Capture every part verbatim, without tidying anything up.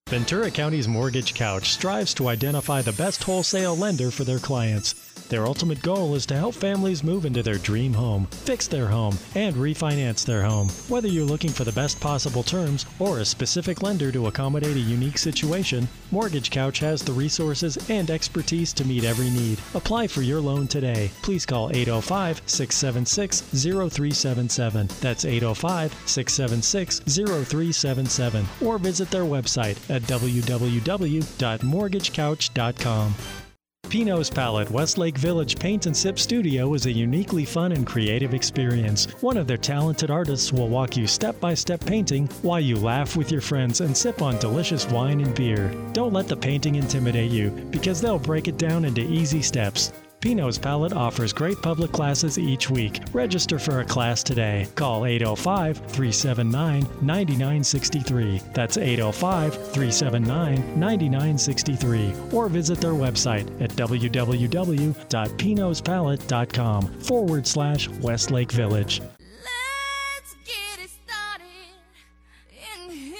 Ventura County's Mortgage Couch strives to identify the best wholesale lender for their clients. Their ultimate goal is to help families move into their dream home, fix their home, and refinance their home. Whether you're looking for the best possible terms or a specific lender to accommodate a unique situation, Mortgage Couch has the resources and expertise to meet every need. Apply for your loan today. Please call eight oh five, six seven six, oh three seven seven. That's eight oh five, six seven six, oh three seven seven. Or visit their website at w w w dot mortgage couch dot com. Pino's Palette Westlake Village Paint and Sip Studio is a uniquely fun and creative experience. One of their talented artists will walk you step-by-step painting while you laugh with your friends and sip on delicious wine and beer. Don't let the painting intimidate you, because they'll break it down into easy steps. Pino's Palette offers great public classes each week. Register for a class today. Call eight oh five, three seven nine, nine nine six three. That's eight oh five, three seven nine, nine nine six three. Or visit their website at w w w dot pinos palette dot com forward slash Westlake Village. Let's get it started in here.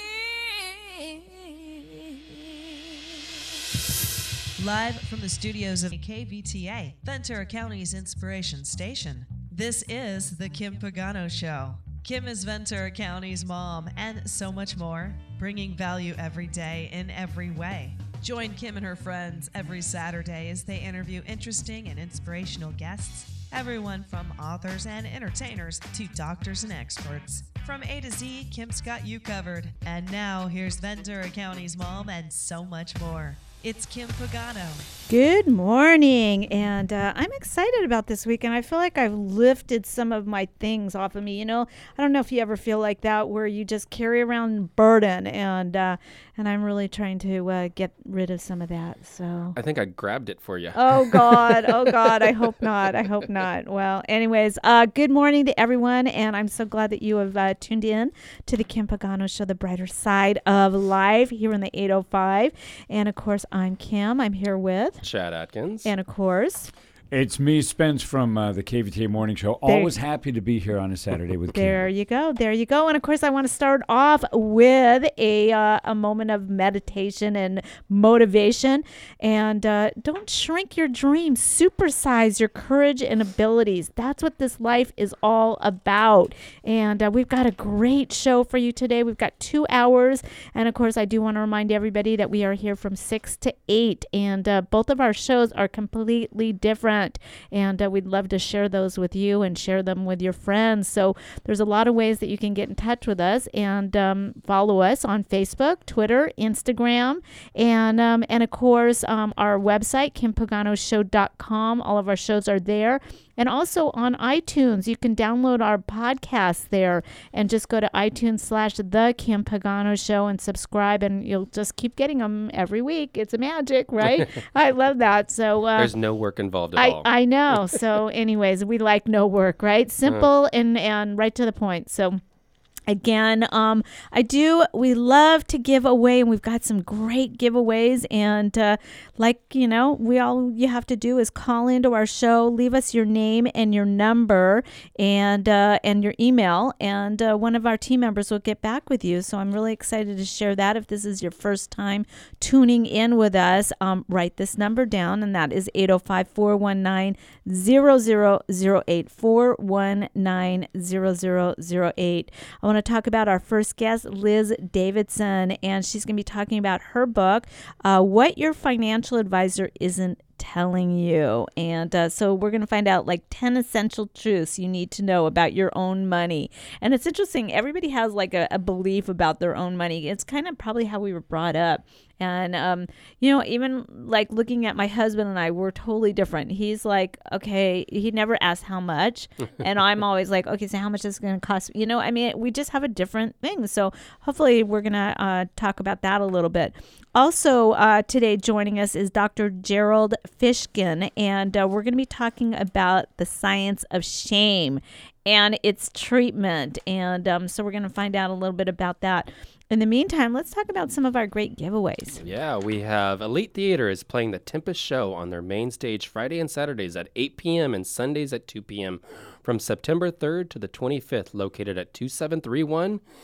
Live from the studios of K V T A, Ventura County's inspiration station. This is The Kim Pagano Show. Kim is Ventura County's mom and so much more, bringing value every day in every way. Join Kim and her friends every Saturday as they interview interesting and inspirational guests, everyone from authors and entertainers to doctors and experts. From A to Z, Kim's got you covered. And now, here's Ventura County's mom and so much more. It's Kim Pagano. Good morning, and uh, I'm excited about this week, and I feel like I've lifted some of my things off of me. You know, I don't know if you ever feel like that, where you just carry around burden, and uh, and I'm really trying to uh, get rid of some of that. So I think I grabbed it for you. Oh God, oh God, I hope not. I hope not. Well, anyways, uh, good morning to everyone, and I'm so glad that you have uh, tuned in to the Kim Pagano Show, the brighter side of life, here in the eight oh five, and of course, I'm Kim. I'm here with Chad Atkins. And of course, it's me, Spence, from uh, the K V T A Morning Show. There- Always happy to be here on a Saturday with Kim. there you go. There you go. And of course, I want to start off with a uh, a moment of meditation and motivation. And uh, don't shrink your dreams. Supersize your courage and abilities. That's what this life is all about. And uh, we've got a great show for you today. We've got two hours. And of course, I do want to remind everybody that we are here from six to eight. And uh, both of our shows are completely different. And uh, we'd love to share those with you and share them with your friends. So there's a lot of ways that you can get in touch with us and um, follow us on Facebook, Twitter, Instagram, and um, and of course um, our website, kim pagano show dot com. All of our shows are there. And also on iTunes, you can download our podcast there and just go to iTunes slash The Kim Pagano Show and subscribe, and you'll just keep getting them every week. It's a magic, right? I love that. So uh, there's no work involved at I, all. I know. So anyways, we like no work, right? Simple uh. and, and right to the point. So Again, um, I do, we love to give away, and we've got some great giveaways. And uh, like, you know, we all you have to do is call into our show, leave us your name and your number and uh, and your email, and uh, one of our team members will get back with you. So I'm really excited to share that. If this is your first time tuning in with us, um, write this number down, and that is eight oh five, four one nine, zero zero zero eight, four one nine, zero zero zero eight. I want to talk about our first guest, Liz Davidson, and she's going to be talking about her book, uh, What Your Financial Advisor Isn't Telling You. And uh, so we're going to find out like ten essential truths you need to know about your own money. And it's interesting. Everybody has like a, a belief about their own money. It's kind of probably how we were brought up. And, um, you know, even like looking at my husband and I, we're totally different. He's like, okay, he never asks how much. And I'm always like, okay, so how much is it going to cost? You know, I mean, we just have a different thing. So hopefully we're going to uh, talk about that a little bit. Also, uh, today joining us is Doctor Gerald Fishkin, and uh, we're going to be talking about the science of shame and its treatment. And um, so we're going to find out a little bit about that. In the meantime, let's talk about some of our great giveaways. Yeah, we have Elite Theater is playing the Tempest Show on their main stage Friday and Saturdays at eight p.m. and Sundays at two p.m. from September third to the twenty-fifth, located at two seven three one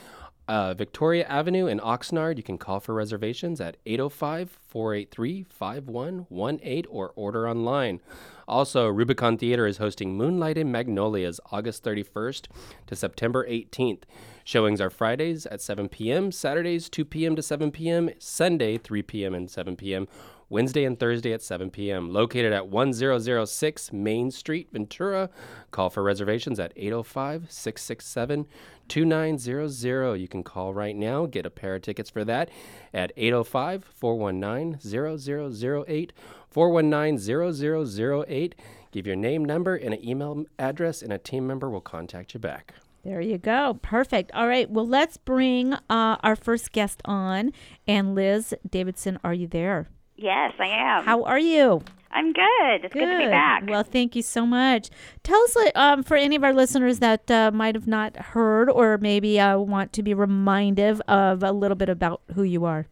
Uh, Victoria Avenue in Oxnard. You can call for reservations at eight oh five, four eight three, five one one eight or order online. Also, Rubicon Theater is hosting Moonlight in Magnolias August thirty-first to September eighteenth. Showings are Fridays at seven p.m., Saturdays two p.m. to seven p.m., Sunday three p.m. and seven p.m., Wednesday and Thursday at seven p.m. Located at one thousand six Main Street, Ventura. Call for reservations at eight oh five, six six seven, two nine zero zero. You can call right now. Get a pair of tickets for that at eight oh five, four one nine, zero zero zero eight, four one nine, zero zero zero eight. Give your name, number, and an email address, and a team member will contact you back. There you go. Perfect. All right. Well, let's bring uh, our first guest on. And Liz Davidson, are you there? Yes, I am. How are you? I'm good. It's good, to be back. Well, thank you so much. Tell us, um, for any of our listeners that uh, might have not heard or maybe uh, want to be reminded of a little bit about who you are.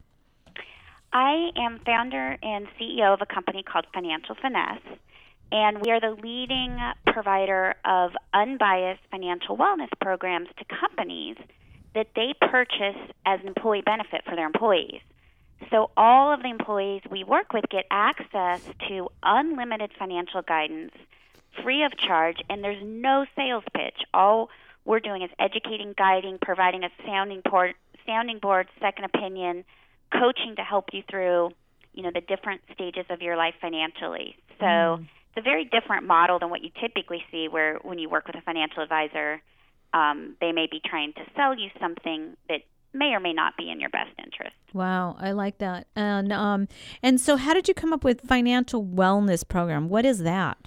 I am founder and C E O of a company called Financial Finesse, and we are the leading provider of unbiased financial wellness programs to companies that they purchase as an employee benefit for their employees. So all of the employees we work with get access to unlimited financial guidance, free of charge, and there's no sales pitch. All we're doing is educating, guiding, providing a sounding board, sounding board, second opinion, coaching to help you through, you know, the different stages of your life financially. So mm. it's a very different model than what you typically see, where when you work with a financial advisor, um, they may be trying to sell you something that may or may not be in your best interest. Wow, I like that. And um, and so how did you come up with financial wellness program? What is that?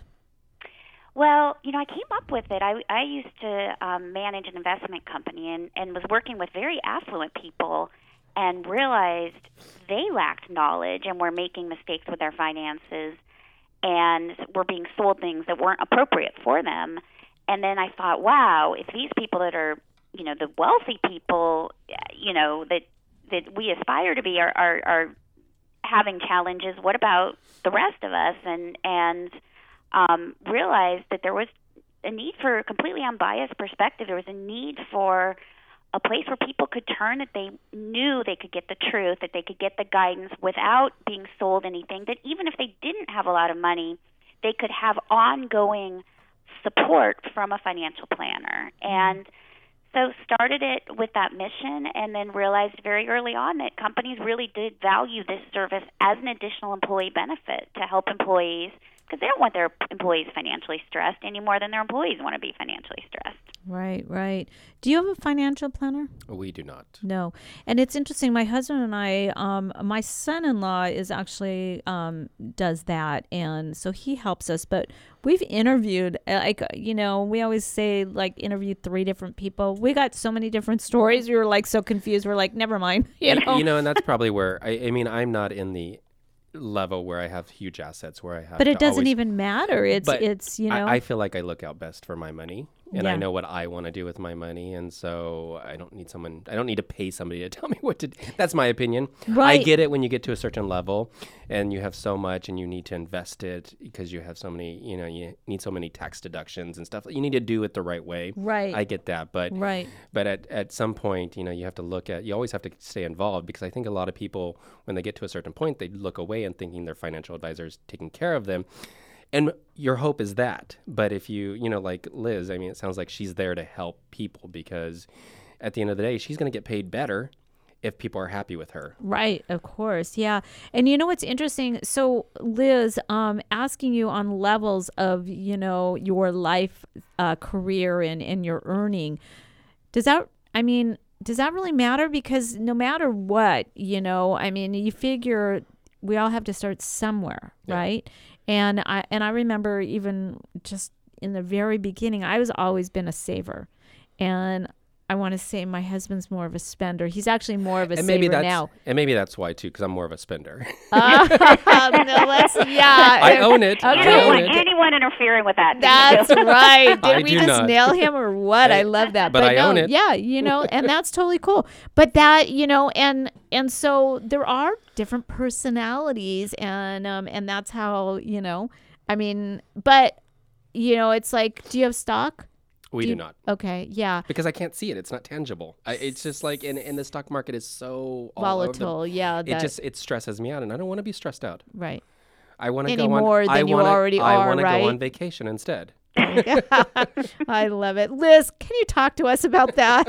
Well, you know, I came up with it. I, I used to um, manage an investment company and, and was working with very affluent people and realized they lacked knowledge and were making mistakes with their finances and were being sold things that weren't appropriate for them. And then I thought, wow, if these people that are, you know, the wealthy people, you know, that that we aspire to be are, are, are having challenges, what about the rest of us? And, and um, realized that there was a need for a completely unbiased perspective. There was a need for a place where people could turn, that they knew they could get the truth, that they could get the guidance without being sold anything, that even if they didn't have a lot of money, they could have ongoing support from a financial planner. And so started it with that mission, and then realized very early on that companies really did value this service as an additional employee benefit to help employees, because they don't want their employees financially stressed any more than their employees want to be financially stressed. Right, right. Do you have a financial planner? We do not. No. And it's interesting. My husband and I, um, my son-in-law is actually um, does that. And so he helps us. But we've interviewed, like, you know, we always say, like, interviewed three different people. We got so many different stories. We were, like, so confused. We're like, never mind. You know, you know, and that's probably where, I, I mean, I'm not in the level where I have huge assets where I have but it to doesn't always, even matter. It's, but it's you know. I, I feel like I look out best for my money. And yeah. I know what I want to do with my money, and so I don't need someone. I don't need to pay somebody to tell me what to do. That's my opinion. Right. I get it when you get to a certain level, and you have so much, and you need to invest it because you have so many. You know, you need so many tax deductions and stuff. You need to do it the right way. Right. I get that, but right. But at at some point, you know, you have to look at. You always have to stay involved, because I think a lot of people, when they get to a certain point, they look away and thinking their financial advisor is taking care of them. And your hope is that. But if you, you know, like Liz, I mean, it sounds like she's there to help people, because at the end of the day, she's going to get paid better if people are happy with her. Right. Of course. Yeah. And you know what's interesting? So Liz, um, asking you on levels of, you know, your life, uh, career and, and your earning, does that, I mean, does that really matter? Because no matter what, you know, I mean, you figure we all have to start somewhere, yeah. right? And I and I remember even just in the very beginning, I was always been a saver, and I want to say my husband's more of a spender. He's actually more of a and saver maybe that's, now. And maybe that's why too, because I'm more of a spender. uh, no, let's, yeah, I own it. Okay. I don't want anyone interfering with that. That's right. Did I we do just not. nail him or what? I love that. But, but I no, own it. Yeah, you know, and that's totally cool. But that, you know, and and so there are different personalities, and um, and that's how, you know, I mean, but you know, it's like, do you have stock? We Do do, you- not. Okay, yeah. Because I can't see it. It's not tangible. I, it's just like, and, and the stock market is so all over the- Volatile, yeah. It That, just, it stresses me out, and I don't want to be stressed out. right. I want to Any go on. more than I you wanna, already I are, wanna right? go on vacation instead. I love it. Liz, can you talk to us about that?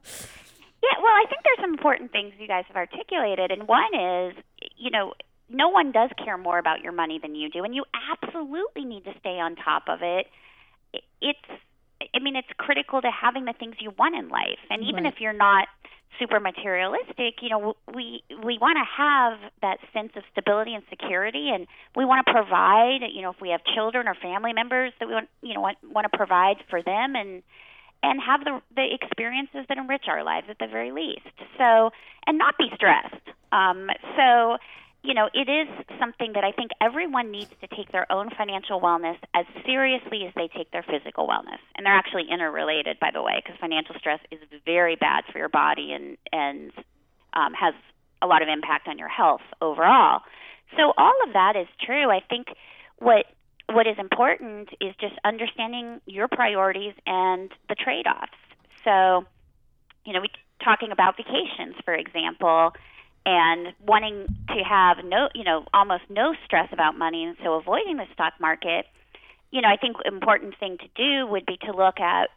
Yeah, well, I think there's some important things you guys have articulated, and one is, you know, no one does care more about your money than you do, and you absolutely need to stay on top of it. It's, I mean, it's critical to having the things you want in life, and even Right. if you're not super materialistic, you know, we we want to have that sense of stability and security, and we want to provide, you know, if we have children or family members that we want, you know, want, want to provide for them, and and have the the experiences that enrich our lives at the very least. So, and not be stressed. Um, so, you know, it is something that I think everyone needs to take their own financial wellness as seriously as they take their physical wellness. And they're actually interrelated, by the way, because financial stress is very bad for your body and, and um, has a lot of impact on your health overall. So all of that is true. I think what what is important is just understanding your priorities and the trade-offs. So, you know, we talking about vacations, for example, and wanting to have no, you know, almost no stress about money, and so avoiding the stock market, you know, I think an important thing to do would be to look at,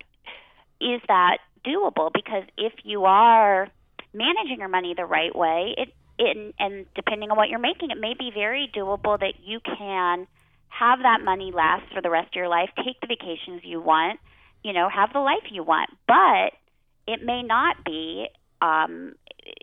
is that doable? Because if you are managing your money the right way, it, it and depending on what you're making, it may be very doable that you can have that money last for the rest of your life, take the vacations you want, you know, have the life you want. But it may not be, um,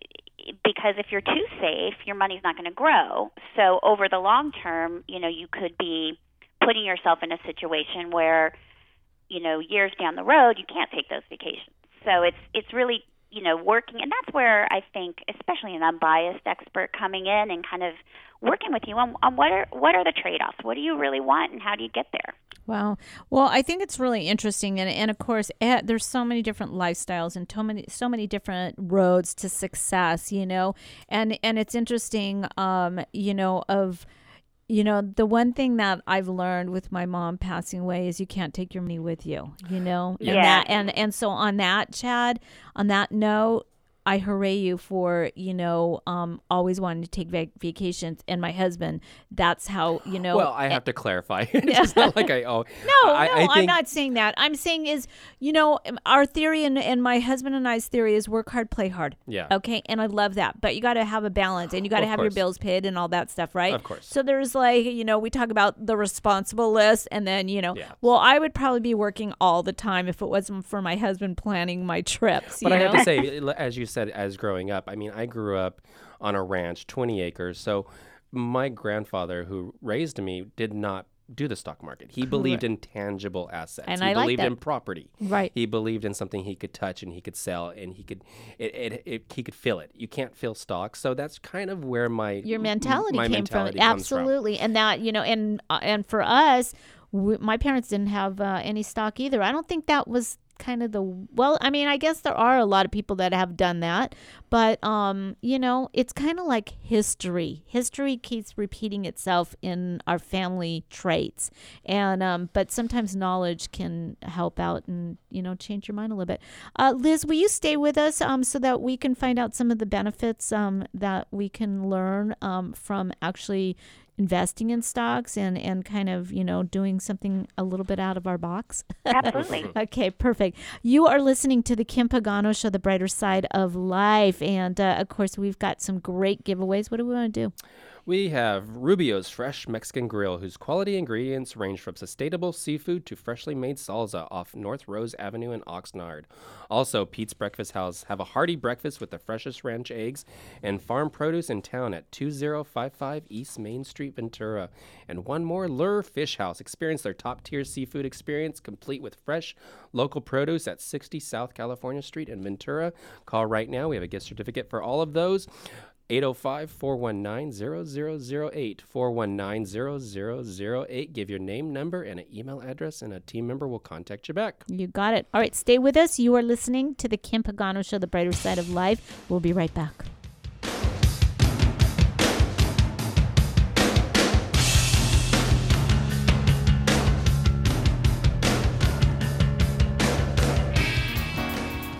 because if you're too safe, your money's not going to grow. So over the long term, you know, you could be putting yourself in a situation where, you know, years down the road, you can't take those vacations. So it's it's really, you know, working, and that's where I think, especially an unbiased expert coming in and kind of working with you on, on what are what are the trade-offs? What do you really want, and how do you get there? Wow. Well, I think it's really interesting, and and of course, eh, there's so many different lifestyles and so many so many different roads to success, you know, and and it's interesting, um, you know, of. You know, the one thing that I've learned with my mom passing away is you can't take your money with you, you know? And Yeah. that, and, and so on that, Chad, on that note, I hooray you for, you know, um, always wanting to take vac- vacations. And my husband, that's how, you know. Well, I have to clarify. It's not like I oh No, I, no, I think, I'm not saying that. I'm saying is, you know, our theory and, and my husband and I's theory is work hard, play hard. Yeah. Okay. And I love that. But you got to have a balance, and you got to Of have your course. bills paid and all that stuff, right? Of course. So there's like, you know, we talk about the responsible list, and then, you know, Yeah. well, I would probably be working all the time if it wasn't for my husband planning my trips. But you I have know? to say, as you said, as growing up, I mean, I grew up on a ranch, twenty acres. So my grandfather, who raised me, did not do the stock market. He believed in tangible assets. And he I like believed that. in property. Right. He believed in something he could touch and he could sell and he could it, it, it he could feel it. You can't feel stocks. So that's kind of where my Your mentality my came mentality from. comes from. Absolutely. And that, you know, and uh, and for us, we, my parents didn't have uh, any stock either. I don't think that was kind of the, well, I mean, I guess there are a lot of people that have done that, but um you know, it's kind of like history history keeps repeating itself in our family traits, and um but sometimes knowledge can help out and, you know, change your mind a little bit. uh Liz, will you stay with us um so that we can find out some of the benefits um that we can learn um from actually investing in stocks and, and kind of, you know, doing something a little bit out of our box? Absolutely. Okay, perfect. You are listening to the Kim Pagano Show, the brighter side of life. And, uh, of course, we've got some great giveaways. What do we want to do? We have Rubio's Fresh Mexican Grill, whose quality ingredients range from sustainable seafood to freshly made salsa off North Rose Avenue in Oxnard. Also, Pete's Breakfast House. Have a hearty breakfast with the freshest ranch eggs and farm produce in town at two oh five five East Main Street, Ventura. And one more, Lure Fish House. Experience their top-tier seafood experience, complete with fresh local produce at sixty South California Street in Ventura. Call right now. We have a gift certificate for all of those. eight oh five, four one nine, zero zero zero eight, four one nine, zero zero zero eight. Give your name, number, and an email address, and a team member will contact you back. You got it. All right, stay with us. You are listening to the Kim Pagano Show, the brighter side of life. We'll be right back.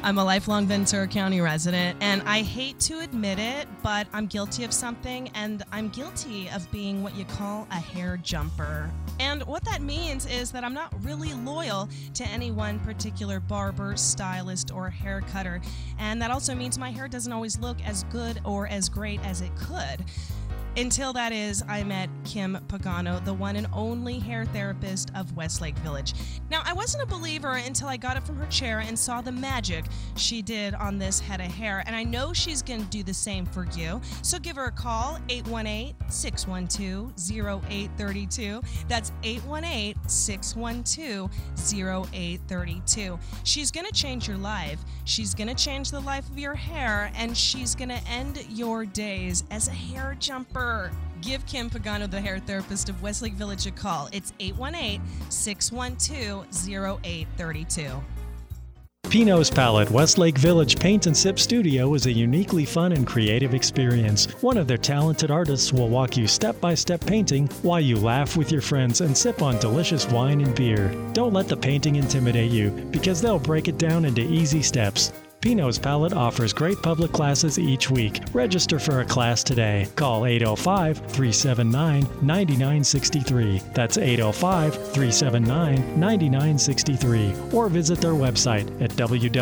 I'm a lifelong Ventura County resident, and I hate to admit it, but I'm guilty of something, and I'm guilty of being what you call a hair jumper. And what that means is that I'm not really loyal to any one particular barber, stylist, or hair cutter. And that also means my hair doesn't always look as good or as great as it could. Until that is, I met Kim Pagano, the one and only hair therapist of Westlake Village. Now, I wasn't a believer until I got up from her chair and saw the magic she did on this head of hair, and I know she's going to do the same for you. So give her a call, eight one eight, six one two, zero eight three two. That's eight one eight, six one two, zero eight three two. She's going to change your life. She's going to change the life of your hair, and she's going to end your days as a hair jumper. Give Kim Pagano, the hair therapist of Westlake Village, a call. It's eight one eight, six one two, zero eight three two. Pino's Palette Westlake Village Paint and Sip Studio is a uniquely fun and creative experience. One of their talented artists will walk you step-by-step painting while you laugh with your friends and sip on delicious wine and beer. Don't let the painting intimidate you, because they'll break it down into easy steps. Pino's Palette offers great public classes each week. Register for a class today. Call eight oh five, three seven nine, nine nine six three. That's eight oh five, three seven nine, nine nine six three. Or visit their website at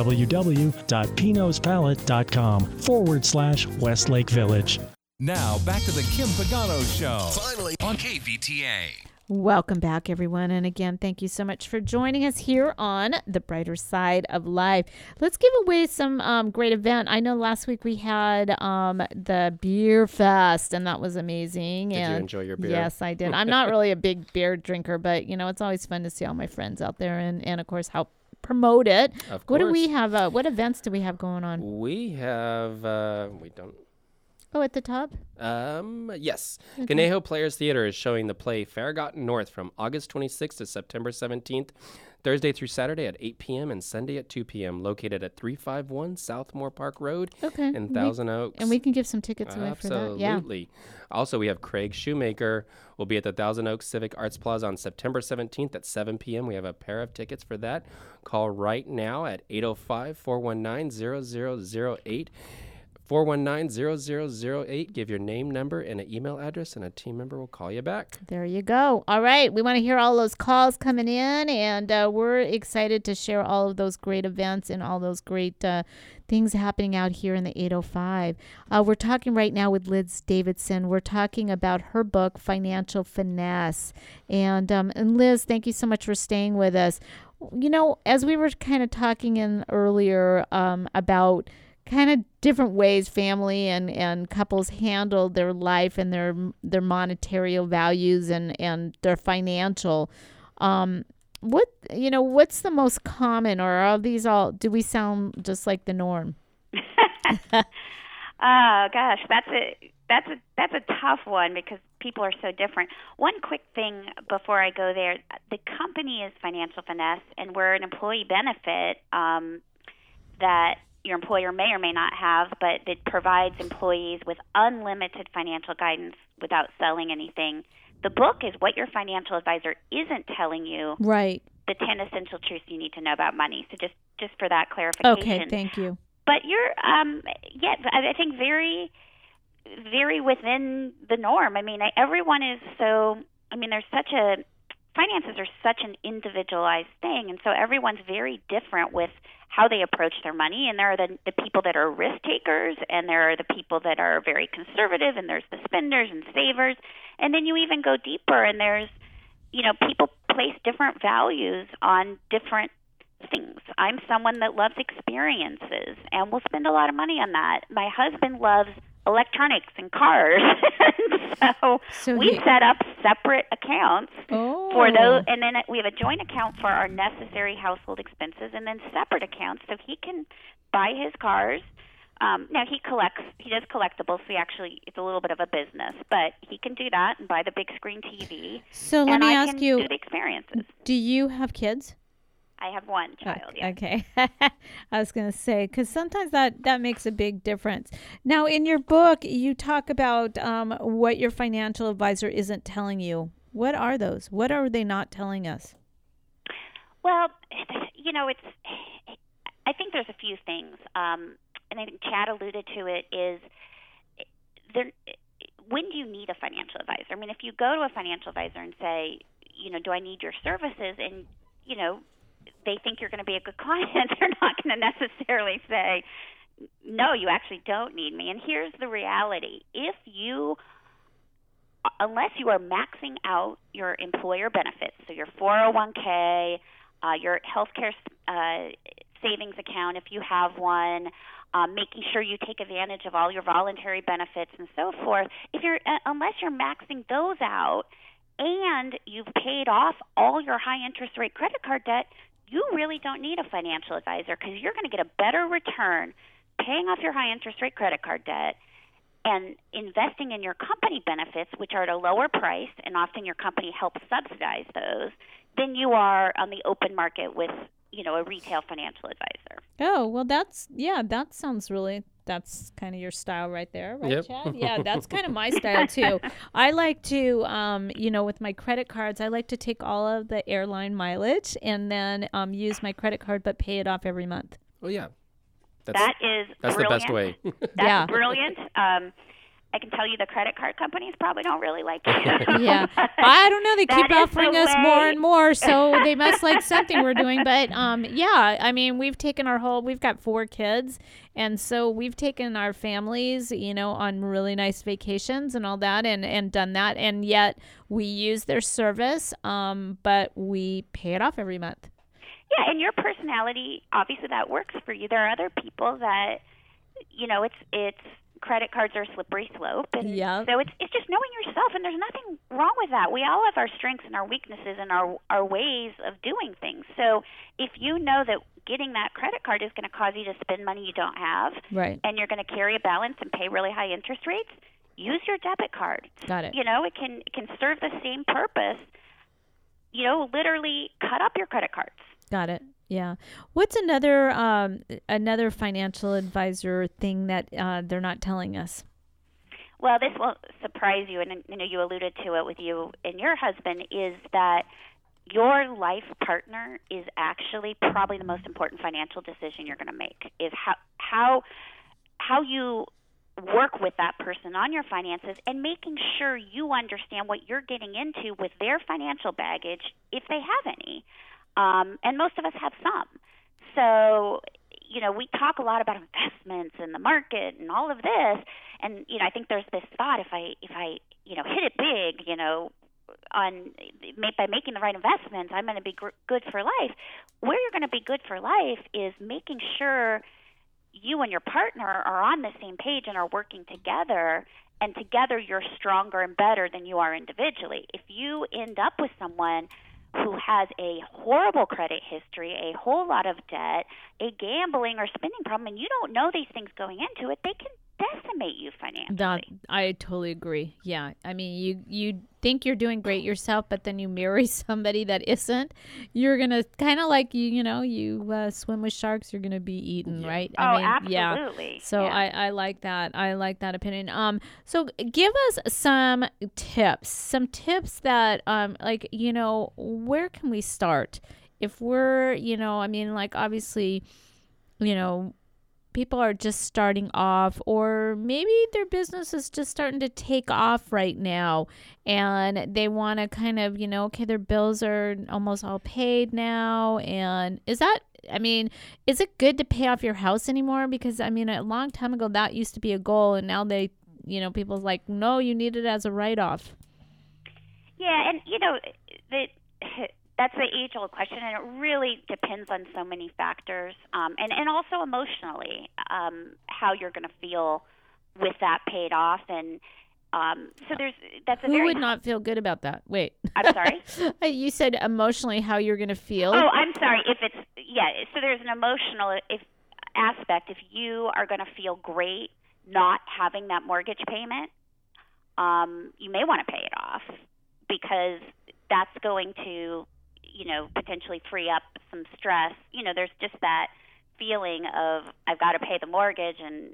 www.pinospalette.com forward slash Westlake Village. Now back to the Kim Pagano Show. Finally on K V T A. Welcome back, everyone. And again, thank you so much for joining us here on The Brighter Side of Life. Let's give away some um, great event. I know last week we had um, the Beer Fest, and that was amazing. Did and you enjoy your beer? Yes, I did. I'm not really a big beer drinker, but, you know, it's always fun to see all my friends out there and, and of course, help promote it. Of What do course. we have? Uh, what events do we have going on? We have, uh, we don't. Oh, at the top? Um, yes. Okay. Ganejo Players Theater is showing the play Farragut North from August twenty-sixth to September seventeenth, Thursday through Saturday at eight p.m. and Sunday at two p.m., located at three fifty-one Southmore Park Road Okay. in We- Thousand Oaks. And we can give some tickets away for that. Yeah. Absolutely. Also, we have Craig Shoemaker will be at the Thousand Oaks Civic Arts Plaza on September seventeenth at seven p.m. We have a pair of tickets for that. Call right now at eight oh five, four one nine, zero zero zero eight. four one nine, zero zero zero eight. Give your name, number, and an email address, and a team member will call you back. There you go. All right. We want to hear all those calls coming in, and uh, we're excited to share all of those great events and all those great uh, things happening out here in the eight oh five. Uh, we're talking right now with Liz Davidson. We're talking about her book, Financial Finesse. And, um, and Liz, thank you so much for staying with us. You know, as we were kind of talking in earlier um, about kind of different ways family and, and couples handle their life and their their monetary values and, and their financial. Um, what you know, what's the most common, or are these all? Do we sound just like the norm? Oh gosh, that's a that's a that's a tough one because people are so different. One quick thing before I go there: the company is Financial Finesse, and we're an employee benefit um, that your employer may or may not have, but it provides employees with unlimited financial guidance without selling anything. The book is what your financial advisor isn't telling you. Right. The ten essential truths you need to know about money. So just, just for that clarification. Okay, thank you. But you're, um, yeah, I I think very, very within the norm. I mean, I, everyone is so, I mean, there's such a, finances are such an individualized thing, and so everyone's very different with how they approach their money. And there are the, the people that are risk takers, and there are the people that are very conservative, and there's the spenders and savers. And then you even go deeper, and there's, you know, people place different values on different things. I'm someone that loves experiences, and will spend a lot of money on that. My husband loves electronics and cars. so, So we he- set up separate accounts Oh. for those, and then we have a joint account for our necessary household expenses, and then separate accounts so he can buy his cars. Um, now he collects, he does collectibles, so he actually, it's a little bit of a business, but he can do that and buy the big screen T V. So let and me I ask can you, do the experiences. do you have kids? I have one child, yeah. Okay. I was going to say, because sometimes that, that makes a big difference. Now, in your book, you talk about um, what your financial advisor isn't telling you. What are those? What are they not telling us? Well, you know, it's I think there's a few things, um, and I think Chad alluded to it, is there, when do you need a financial advisor? I mean, if you go to a financial advisor and say, you know, do I need your services, and, you know, they think you're going to be a good client, they're not going to necessarily say, no, you actually don't need me. And here's the reality. If you, unless you are maxing out your employer benefits, so your four oh one k, uh, your healthcare uh, savings account if you have one, um, making sure you take advantage of all your voluntary benefits and so forth, if you're, uh, unless you're maxing those out and you've paid off all your high interest rate credit card debt, you really don't need a financial advisor, because you're going to get a better return paying off your high interest rate credit card debt and investing in your company benefits, which are at a lower price, and often your company helps subsidize those, than you are on the open market with, you know, a retail financial advisor. Oh, well, that's, yeah, that sounds really, that's kind of your style right there, right, Yep. Chad? Yeah, that's kind of my style too. I like to, um, you know, with my credit cards, I like to take all of the airline mileage and then um, use my credit card, but pay it off every month. Oh, yeah. That's, That is that's brilliant. the best way. That's Yeah. brilliant. Um, I can tell you the credit card companies probably don't really like it. Yeah. I don't know. They keep That is offering the us more way. and more, so they must like something we're doing. But um, yeah, I mean, we've taken our whole, we've got four kids. And so we've taken our families, you know, on really nice vacations and all that, and, and done that. And yet we use their service, um, but we pay it off every month. Yeah, and your personality, obviously that works for you. There are other people that, you know, it's it's credit cards are a slippery slope. And Yep. so it's it's just knowing yourself, and there's nothing wrong with that. We all have our strengths and our weaknesses and our our ways of doing things. So if you know that getting that credit card is going to cause you to spend money you don't have, Right. and you're going to carry a balance and pay really high interest rates, use your debit card. Got it. You know, it can it can serve the same purpose. You know, literally cut up your credit cards. Got it. Yeah. What's another um, another financial advisor thing that uh, they're not telling us? Well, this will surprise you, and you know you alluded to it with you and your husband, is that your life partner is actually probably the most important financial decision you're going to make. Is how how how you work with that person on your finances, and making sure you understand what you're getting into with their financial baggage, if they have any. Um, and most of us have some. So, you know, we talk a lot about investments and the market and all of this. And, you know, I think there's this thought, if I, if I, you know, hit it big, you know, on by making the right investments, I'm going to be gr- good for life. Where you're going to be good for life is making sure you and your partner are on the same page and are working together. And together you're stronger and better than you are individually. If you end up with someone who has a horrible credit history, a whole lot of debt, a gambling or spending problem, and you don't know these things going into it, they can decimate you financially. That, I totally agree. Yeah. I mean, you, you think you're doing great yourself, but then you marry somebody that isn't. You're going to kind of like, you you know, you uh, swim with sharks, you're going to be eaten, right? Oh, I mean, absolutely. Yeah. So Yeah. I, I like that. I like that opinion. Um, so give us some tips, some tips that, um, like, you know, where can we start? If we're, you know, I mean, like, obviously, you know, people are just starting off, or maybe their business is just starting to take off right now, and they want to kind of, you know, okay, their bills are almost all paid now. And is that, I mean, is it good to pay off your house anymore? Because, I mean, a long time ago, that used to be a goal, and now they, you know, people's like, no, you need it as a write-off. Yeah, and, you know, the, that's the age-old question, and it really depends on so many factors, um, and, and also emotionally, um, how you're going to feel with that paid off. And um, so there's that's a Who very would not feel good about that? Wait. I'm sorry? You said emotionally how you're going to feel. Oh, I'm sorry. If it's yeah, so there's an emotional if aspect. If you are going to feel great not having that mortgage payment, um, you may want to pay it off, because that's going to, you know, potentially free up some stress. You know, there's just that feeling of I've got to pay the mortgage, and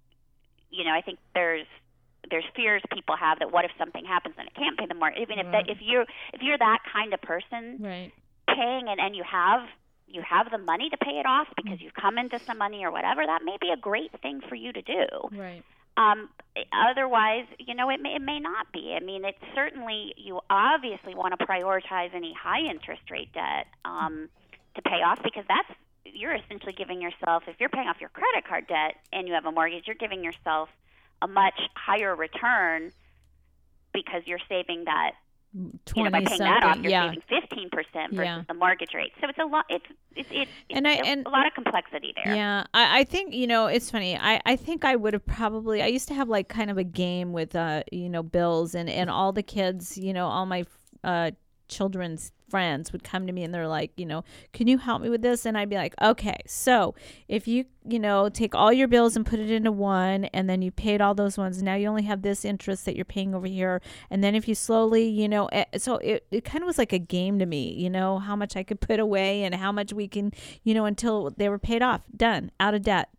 you know, I think there's there's fears people have that what if something happens and it can't pay the mortgage. Even if that, if you're if you're that kind of person, Right. paying it and you have you have the money to pay it off because you've come into some money or whatever, that may be a great thing for you to do. Right. Um, otherwise, you know, it may, it may not be. I mean, it's certainly, you obviously want to prioritize any high interest rate debt um, to pay off, because that's, you're essentially giving yourself, if you're paying off your credit card debt and you have a mortgage, you're giving yourself a much higher return because you're saving that, you know, by paying that off, you're yeah. saving fifteen percent versus Yeah. the mortgage rate. So it's a lot, it's, it's, it's, And I- it's and- a lot of complexity there. Yeah, I, I think, you know, it's funny. I, I think I would have probably, I used to have like kind of a game with, uh, you know, bills, and, and all the kids, you know, all my uh, children's friends would come to me and they're like, you know, can you help me with this? And I'd be like, okay, so if you, you know, take all your bills and put it into one, and then you paid all those ones, now you only have this interest that you're paying over here. And then if you slowly, you know, eh, so it, it kind of was like a game to me, you know, how much I could put away and how much we can, you know, until they were paid off, done, out of debt.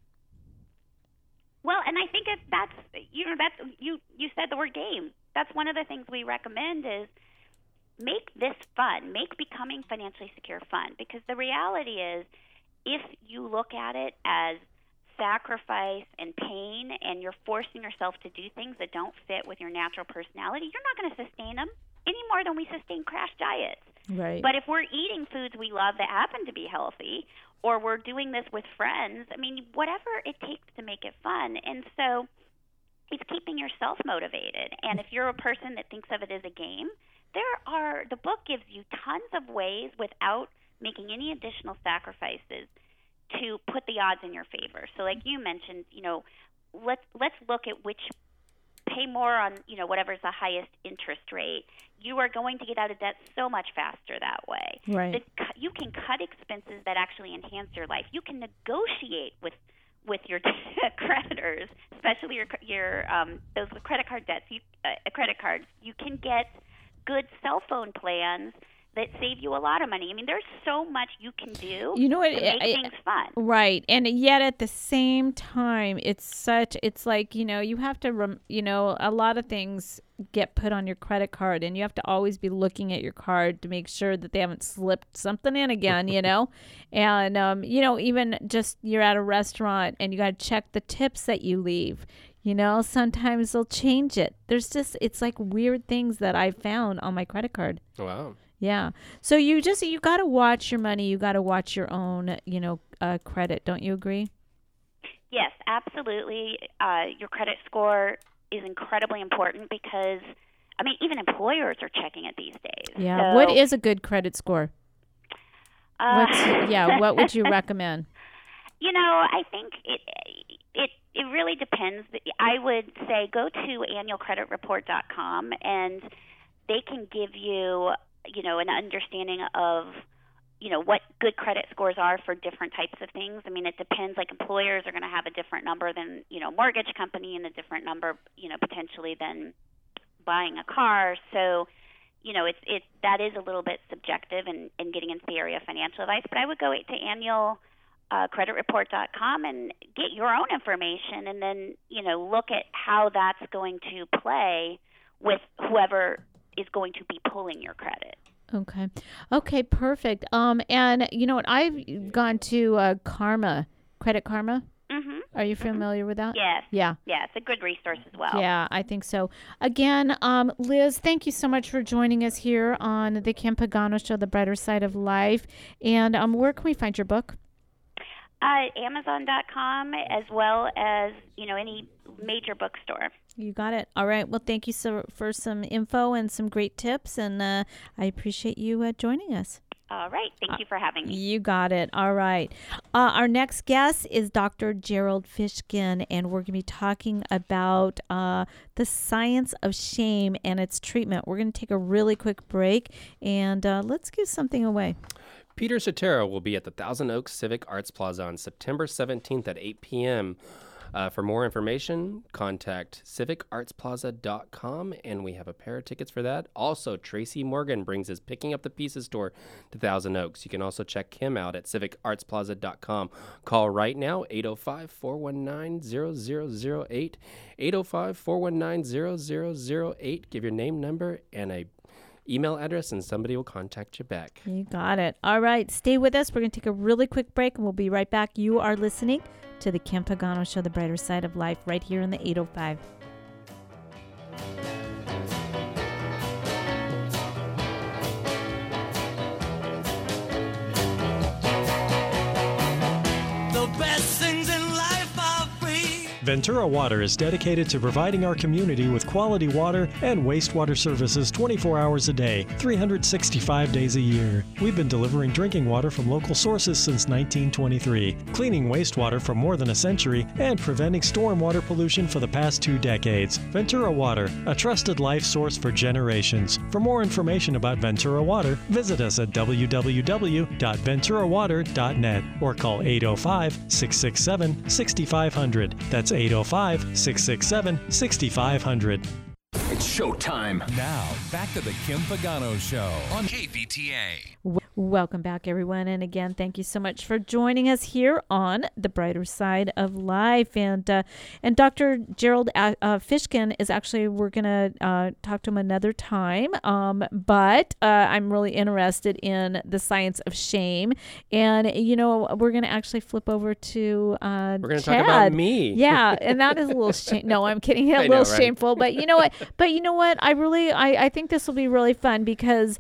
Well, and I think if that's, you know, that's, you, you said the word game. That's one of the things we recommend is make this fun. Make becoming financially secure fun. Because the reality is, if you look at it as sacrifice and pain, and you're forcing yourself to do things that don't fit with your natural personality, you're not going to sustain them any more than we sustain crash diets. Right. But if we're eating foods we love that happen to be healthy, or we're doing this with friends, I mean, whatever it takes to make it fun. And so it's keeping yourself motivated. And if you're a person that thinks of it as a game, there are, the book gives you tons of ways without making any additional sacrifices to put the odds in your favor. So like you mentioned, you know, let's let's look at which, pay more on, you know, whatever's the highest interest rate. You are going to get out of debt so much faster that way. Right. The, you can cut expenses that actually enhance your life. You can negotiate with with your creditors, especially your your um, those with credit card debts, you, uh, credit cards. You can get good cell phone plans that save you a lot of money. I mean, there's so much you can do You know what, to make I- things fun. Right. And yet at the same time, it's such, it's like, you know, you have to, rem, you know, a lot of things get put on your credit card, and you have to always be looking at your card to make sure that they haven't slipped something in again, you know? And, um, you know, even just you're at a restaurant and you got to check the tips that you leave. You know, sometimes they'll change it. There's just, it's like weird things that I found on my credit card. Wow. Yeah. So you just, you got to watch your money. You got to watch your own, you know, uh, credit. Don't you agree? Yes, absolutely. Uh, your credit score is incredibly important because, I mean, even employers are checking it these days. Yeah. So, What is a good credit score? uh, What's, yeah. What would you recommend? You know, I think it it it really depends. I would say go to annual credit report dot com, and they can give you, you know, an understanding of, you know, what good credit scores are for different types of things. I mean, it depends. Like employers are going to have a different number than, you know, mortgage company, and a different number, you know, potentially than buying a car. So, you know, it's it that is a little bit subjective in, in getting into the area of financial advice. But I would go to annual uh, credit report dot com and get your own information, and then, you know, look at how that's going to play with whoever is going to be pulling your credit. Okay. Okay. Perfect. Um, and you know what? I've gone to uh, Karma, Credit Karma. Mm-hmm. Are you familiar with that? Yes. Yeah. Yeah, it's a good resource as well. Yeah, I think so. Again, um, Liz, thank you so much for joining us here on the Kim Pagano Show, The Brighter Side of Life. And um, where can we find your book? Uh, Amazon dot com, as well as, you know, any major bookstore. You got it. All right. Well, thank you so for some info and some great tips, and uh, I appreciate you uh, joining us. All right. Thank you for having me. You got it. All right. Uh, our next guest is Doctor Gerald Fishkin, and we're going to be talking about uh, the science of shame and its treatment. We're going to take a really quick break, and uh, let's give something away. Peter Cetera will be at the Thousand Oaks Civic Arts Plaza on September seventeenth at eight p.m. Uh, for more information, contact civic arts plaza dot com, and we have a pair of tickets for that. Also, Tracy Morgan brings his Picking Up the Pieces tour to Thousand Oaks. You can also check him out at civic arts plaza dot com. Call right now, eight oh five, four one nine, zero zero zero eight, eight oh five, four one nine, zero zero zero eight. Give your name, number, and a email address, and somebody will contact you back. You got it. All right. Stay with us. We're going to take a really quick break, and we'll be right back. You are listening to the Kim Pagano Show, The Brighter Side of Life, right here in the eight oh five. The best things in life are free. Ventura Water is dedicated to providing our community with quality water and wastewater services twenty-four hours a day, three hundred sixty-five days a year. We've been delivering drinking water from local sources since nineteen twenty-three, cleaning wastewater for more than a century, and preventing stormwater pollution for the past two decades. Ventura Water, a trusted life source for generations. For more information about Ventura Water, visit us at w w w dot ventura water dot net or call eight oh five, six six seven, six five zero zero. That's eight oh five, six six seven, six five zero zero. It's showtime. Now, back to the Kim Pagano Show on K V T A. W- Welcome back, everyone. And again, thank you so much for joining us here on The Brighter Side of Life. And uh, and Doctor Gerald uh, uh, Fishkin is actually, we're going to uh, talk to him another time. Um, but uh, I'm really interested in the science of shame. And, you know, we're going to actually flip over to uh, We're going to Chad. talk about me. Yeah, and that is a little shame. No, I'm kidding. A I little know, right? shameful. But you know what? But you know what? I really, I, I think this will be really fun because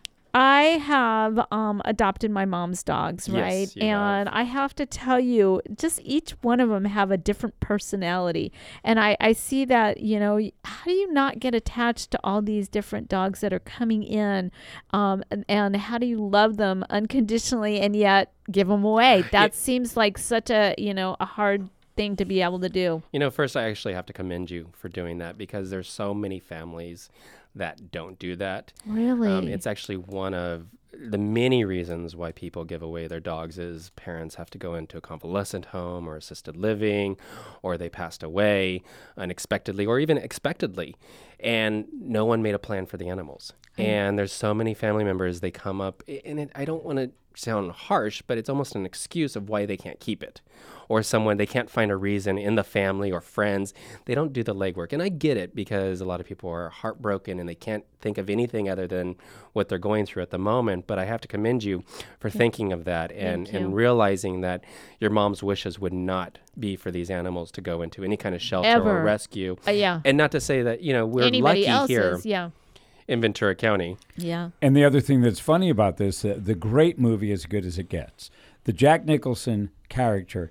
I have um, adopted my mom's dogs, Yes, right? you And I have to tell you, just each one of them have a different personality. And I, I see that, you know, how do you not get attached to all these different dogs that are coming in? Um, and, and how do you love them unconditionally and yet give them away? That It- seems like such a, you know, a hard thing to be able to do. You know, first, I actually have to commend you for doing that because there's so many families that don't do that. Really? Um, it's actually one of the many reasons why people give away their dogs is parents have to go into a convalescent home or assisted living, or they passed away unexpectedly or even expectedly, and no one made a plan for the animals. Mm. And there's so many family members, they come up, and it, I don't want to sound harsh, but it's almost an excuse of why they can't keep it. Or someone, they can't find a reason in the family or friends. They don't do the legwork. And I get it because a lot of people are heartbroken and they can't think of anything other than what they're going through at the moment. But I have to commend you for thinking of that and, Thank you. and realizing that your mom's wishes would not be for these animals to go into any kind of shelter Ever. or rescue. Uh, yeah. And not to say that, you know, we're Anybody lucky else's, here yeah. in Ventura County. Yeah. And the other thing that's funny about this, uh, the great movie As Good As It Gets, the Jack Nicholson character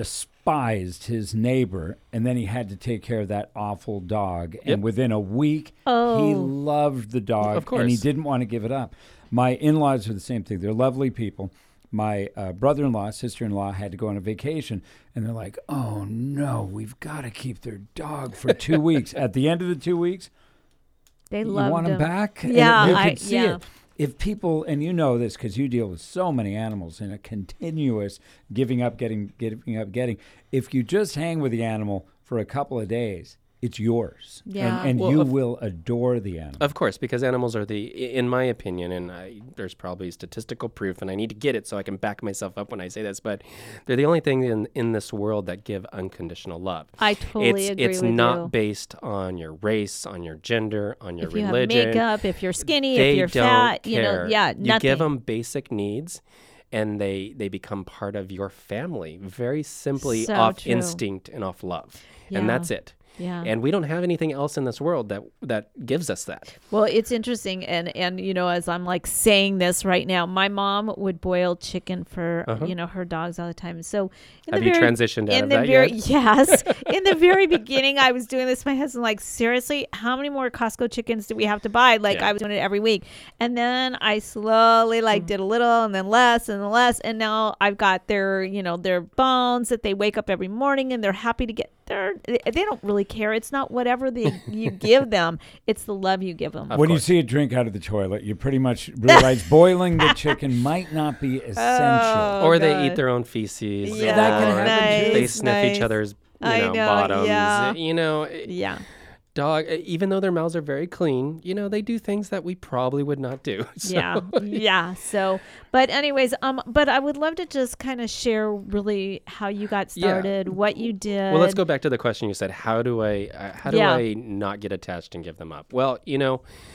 despised his neighbor, and then he had to take care of that awful dog. Yep. And within a week, Oh. he loved the dog, Of course. and he didn't want to give it up. My in-laws are the same thing. They're lovely people. My uh, brother-in-law, sister-in-law had to go on a vacation, and they're like, oh, no, we've got to keep their dog for two weeks. At the end of the two weeks, They you loved want him. them back? And Yeah, you I- could see yeah. it. If people, and you know this because you deal with so many animals in a continuous giving up, getting, giving up, getting. If you just hang with the animal for a couple of days, it's yours. Yeah. And, and Well, you of- will adore the animal. Of course, because animals are the, i- in my opinion, and I, there's probably statistical proof, and I need to get it so I can back myself up when I say this, but they're the only thing in, in this world that give unconditional love. I totally it's, agree It's with not you. based on your race, on your gender, on your If you religion. have makeup, if you're skinny, they if you're don't fat, care. you know, yeah, You nothing. give them basic needs, and they they become part of your family, very simply So off true. instinct and off love, Yeah. and that's it. Yeah. And we don't have anything else in this world that that gives us that. Well, it's interesting, and and you know, as I'm like saying this right now, my mom would boil chicken for Uh-huh. you know her dogs all the time. So in Have the you very, transitioned out in of the that very yet? yes, in the very beginning, I was doing this. My husband like, seriously, how many more Costco chickens do we have to buy? Like Yeah. I was doing it every week, and then I slowly like did a little, and then less, and then less, and now I've got their you know their bones that they wake up every morning and they're happy to get. They're, they don't really care. It's not whatever the, you give them. It's the love you give them. Of when you course. see it drink out of the toilet, you pretty much realize boiling the chicken might not be essential. Oh, or they God. eat their own feces. Yeah, that can or happen, too. They nice, sniff each nice. other's you I know, know, bottoms. yeah. You know, it- Yeah. dog, even though their mouths are very clean, you know, they do things that we probably would not do. So- Yeah. Yeah. So, but anyways, um, but I would love to just kind of share really how you got Yeah. started, what you did. Well, let's go back to the question you said. How do I, uh, how do Yeah. I not get attached and give them up? Well, you know,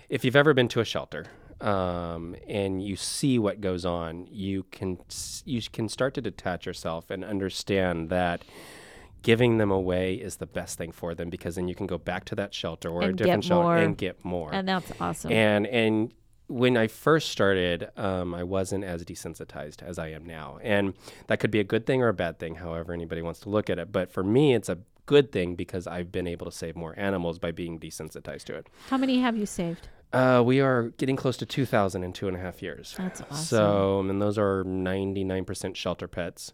if you've ever been to a shelter um, and you see what goes on, you can you can start to detach yourself and understand that giving them away is the best thing for them, because then you can go back to that shelter or And a different get shelter more. and get more. And that's awesome. And and when I first started, um, I wasn't as desensitized as I am now. And that could be a good thing or a bad thing, however anybody wants to look at it. But for me, it's a good thing because I've been able to save more animals by being desensitized to it. How many have you saved? Uh, we are getting close to two thousand in two and a half years. That's awesome. So, and those are ninety-nine percent shelter pets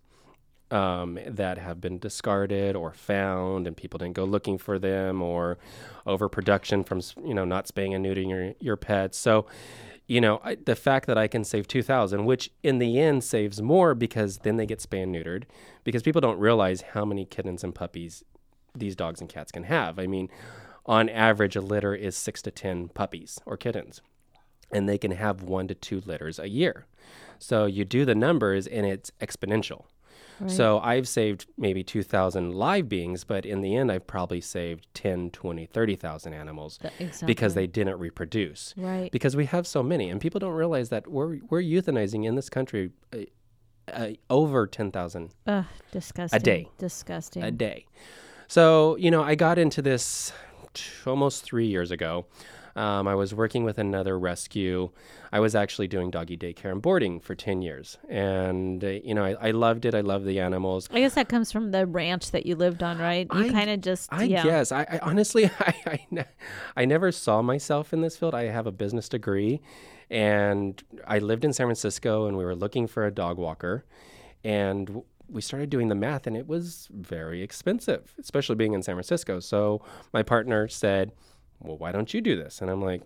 um, that have been discarded or found, and people didn't go looking for them, or overproduction from, you know, not spaying and neutering your, your pets. So, you know, I, the fact that I can save two thousand, which in the end saves more because then they get spay and neutered, because people don't realize how many kittens and puppies these dogs and cats can have. I mean, on average, a litter is six to ten puppies or kittens, and they can have one to two litters a year. So you do the numbers and it's exponential. Right. So I've saved maybe two thousand live beings, but in the end, I've probably saved ten, twenty, thirty thousand animals Exactly. because they didn't reproduce. Right. Because we have so many, and people don't realize that we're, we're euthanizing in this country uh, uh, over ten thousand Ugh, disgusting. a day. Disgusting. A day. So, you know, I got into this t- almost three years ago. Um, I was working with another rescue. I was actually doing doggy daycare and boarding for ten years. And, uh, you know, I, I loved it. I loved the animals. I guess that comes from the ranch that you lived on, right? You I- kind of just, I yeah. guess. I, I honestly, I, I, ne- I never saw myself in this field. I have a business degree, and I lived in San Francisco, and we were looking for a dog walker. And w- we started doing the math, and it was very expensive, especially being in San Francisco. So my partner said, well, why don't you do this? And I'm like,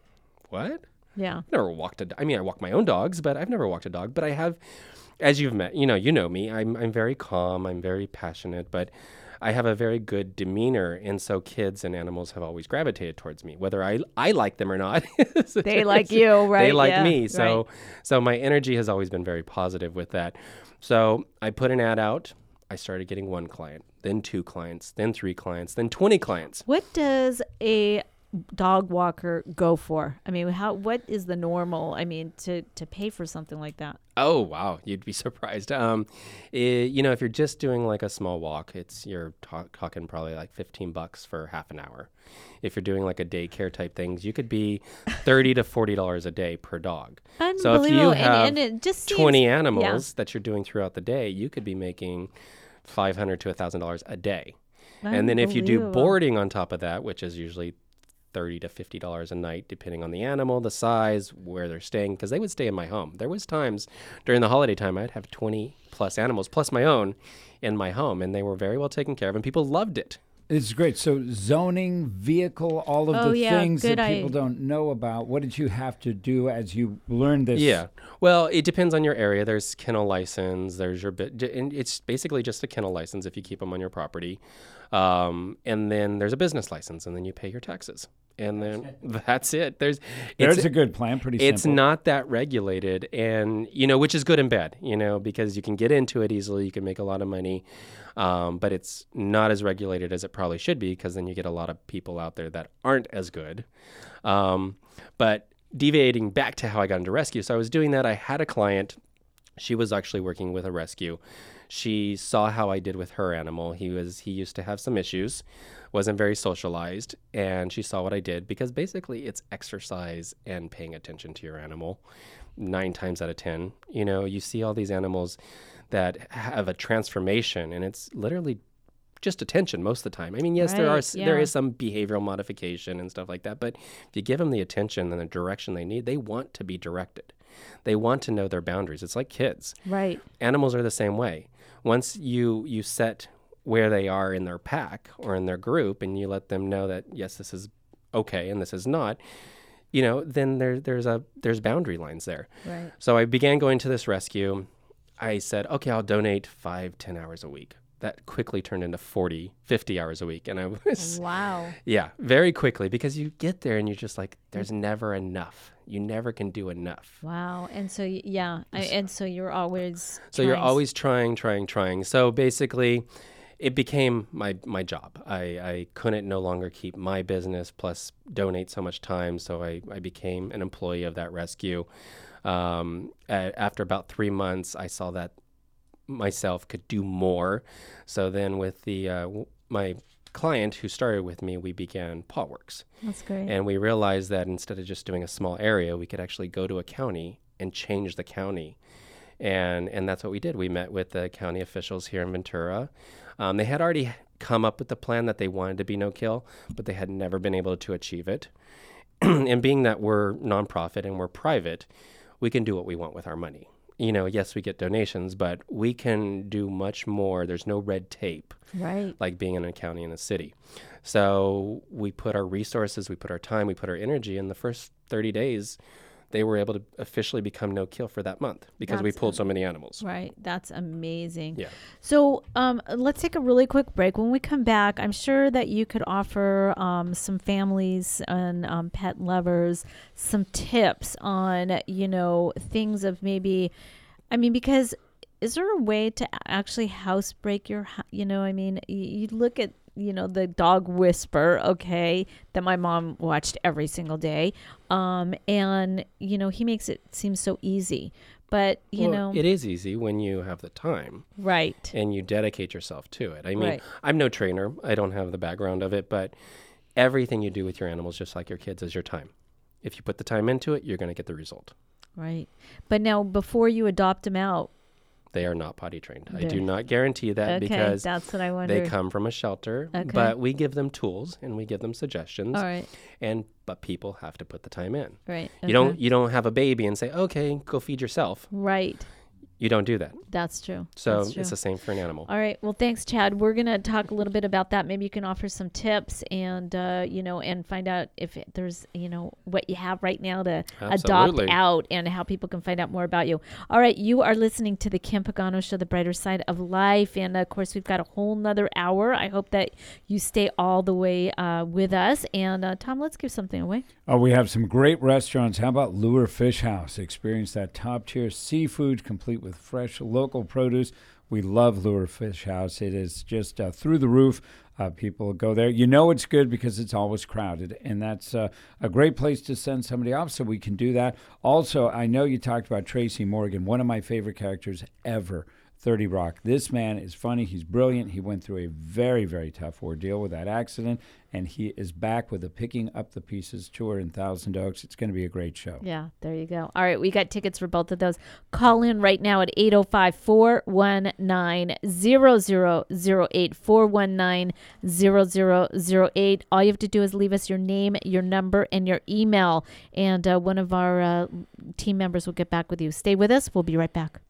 what? Yeah. I've never walked a dog. I mean, I walk my own dogs, but I've never walked a dog. But I have, as you've met, you know, you know me. I'm I'm very calm. I'm very passionate, but I have a very good demeanor, and so kids and animals have always gravitated towards me, whether I I like them or not. They like you, right? They like Yeah, me. So right. so my energy has always been very positive with that. So I put an ad out. I started getting one client, then two clients, then three clients, then twenty clients. What does a dog walker go for? I mean, how? What is the normal? I mean, to to pay for something like that? Oh, wow. You'd be surprised. Um, it, you know, if you're just doing like a small walk, it's you're talk, talking probably like fifteen bucks for half an hour. If you're doing like a daycare type things, you could be thirty to forty dollars a day per dog. So if you Unbelievable. And- have and it just seems- twenty yeah. animals that you're doing throughout the day, you could be making five hundred to one thousand dollars a day. And then if you do Unbelievable. boarding on top of that, which is usually thirty to fifty dollars a night, depending on the animal, the size, where they're staying, because they would stay in my home. There was times during the holiday time I'd have twenty plus animals, plus my own, in my home, and they were very well taken care of, and people loved it. It's great. So zoning, vehicle, all of Oh, the yeah, things that good people eye. don't know about. What did you have to do as you learned this? Yeah. Well, it depends on your area. There's kennel license. There's your bit. And it's basically just a kennel license if you keep them on your property. Um, and then there's a business license, and then you pay your taxes. And then that's it. There's There's it's, a good plan. Pretty It's simple. not that regulated, and you know, which is good and bad. You know, because you can get into it easily. You can make a lot of money, um, but it's not as regulated as it probably should be, because then you get a lot of people out there that aren't as good. Um, but deviating back to how I got into rescue, so I was doing that. I had a client. She was actually working with a rescue. She saw how I did with her animal. He was he used to have some issues, wasn't very socialized, and she saw what I did, because basically it's exercise and paying attention to your animal nine times out of ten. You know, you see all these animals that have a transformation, and it's literally just attention most of the time. I mean, yes, there are Right, s there yeah. is some behavioral modification and stuff like that, but if you give them the attention and the direction they need, they want to be directed. They want to know their boundaries. It's like kids. Right. Animals are the same way. Once you you set where they are in their pack or in their group, and you let them know that yes, this is okay and this is not, you know, then there there's a there's boundary lines there. Right. So I began going to this rescue. I said, okay, I'll donate five, ten hours a week. That quickly turned into forty, fifty hours a week. And I was, Wow. yeah, very quickly, because you get there and you're just like, there's never enough. You never can do enough. Wow. And so, y- yeah. I, and so you're always. So you're trying s- always trying, trying, trying. So basically, it became my, my job. I, I couldn't no longer keep my business plus donate so much time. So I, I became an employee of that rescue. Um, a- after about three months, I saw that myself could do more. So then with the uh, w- my client who started with me, we began PawWorks. That's great. And we realized that instead of just doing a small area, we could actually go to a county and change the county. And and that's what we did. We met with the county officials here in Ventura. Um, they had already come up with the plan that they wanted to be no-kill, but they had never been able to achieve it. And being that we're nonprofit and we're private, we can do what we want with our money. You know, yes, we get donations, but we can do much more. There's no red tape, Right. like being in a county and a city. So we put our resources, we put our time, we put our energy. In the first thirty days, they were able to officially become no-kill for that month because we That's pulled so many animals. Right. That's amazing. Yeah. So um, let's take a really quick break. When we come back, I'm sure that you could offer um, some families and um, pet lovers some tips on, you know, things of maybe, I mean, because is there a way to actually housebreak your, hou- you know, I mean, you, you look at, you know, the dog Whisper, okay, that my mom watched every single day. Um, and, you know, he makes it seem so easy. But, you Well, know. it is easy when you have the time. Right. And you dedicate yourself to it. I mean, Right. I'm no trainer. I don't have the background of it, but everything you do with your animals, just like your kids, is your time. If you put the time into it, you're going to get the result. Right. But now, before you adopt them out. They are not potty trained. I They're- do not guarantee that Okay, because that's what I wondered. they come from a shelter, Okay. but we give them tools and we give them suggestions. All right. And but people have to put the time in. Right. You don't okay. you don't have a baby and say, "Okay, go feed yourself." Right. You don't do that. That's true. So That's true. it's the same for an animal. All right. Well, thanks, Chad. We're going to talk a little bit about that. Maybe you can offer some tips and, uh, you know, and find out if it, there's, you know, what you have right now to Absolutely. adopt out and how people can find out more about you. All right. You are listening to the Kim Pagano Show, the brighter side of life. And, of course, we've got a whole nother hour. I hope that you stay all the way uh, with us. And, uh, Tom, let's give something away. Oh, we have some great restaurants. How about Lure Fish House? Experience that top-tier seafood complete with fresh local produce. We love Lure Fish House. It is just uh, through the roof. Uh, people go there. You know it's good because it's always crowded, and that's uh, a great place to send somebody off, so we can do that. Also, I know you talked about Tracy Morgan, one of my favorite characters ever, thirty Rock. This man is funny. He's brilliant. He went through a very, very tough ordeal with that accident, and he is back with a Picking Up the Pieces tour in Thousand Oaks. It's going to be a great show. Yeah, there you go. All right, we got tickets for both of those. Call in right now at eight oh five, four one nine, zero zero zero eight, four one nine, zero zero zero eight. All you have to do is leave us your name, your number, and your email, and uh, one of our uh, team members will get back with you. Stay with us. We'll be right back.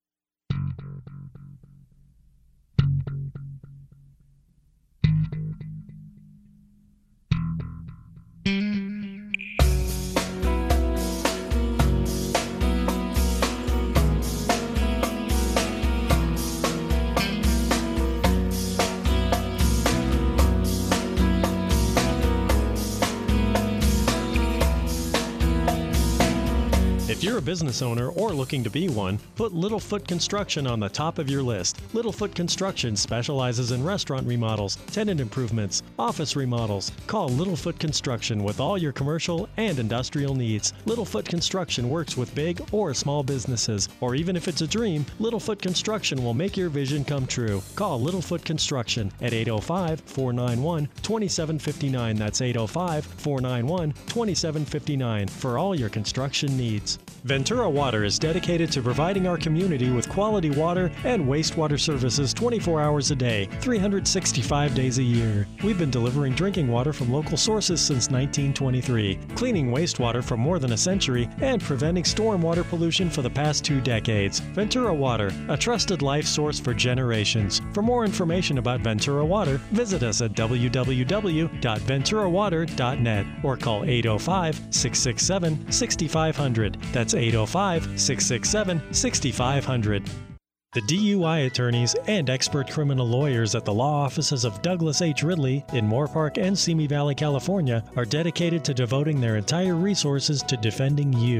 If you're a business owner or looking to be one, put Littlefoot Construction on the top of your list. Littlefoot Construction specializes in restaurant remodels, tenant improvements, office remodels. Call Littlefoot Construction with all your commercial and industrial needs. Littlefoot Construction works with big or small businesses, or even if it's a dream, Littlefoot Construction will make your vision come true. Call Littlefoot Construction at eight oh five, four nine one, two seven five nine. That's eight oh five, four nine one, two seven five nine for all your construction needs. Ventura Water is dedicated to providing our community with quality water and wastewater services twenty-four hours a day, three hundred sixty-five days a year. We've been delivering drinking water from local sources since nineteen twenty-three, cleaning wastewater for more than a century, and preventing stormwater pollution for the past two decades. Ventura Water, a trusted life source for generations. For more information about Ventura Water, visit us at w w w dot ventura water dot net or call eight oh five, six six seven, six five zero zero. That's eight oh five, six six seven, six five zero zero. The D U I attorneys and expert criminal lawyers at the law offices of Douglas H. Ridley in Moorpark and Simi Valley, California, are dedicated to devoting their entire resources to defending you.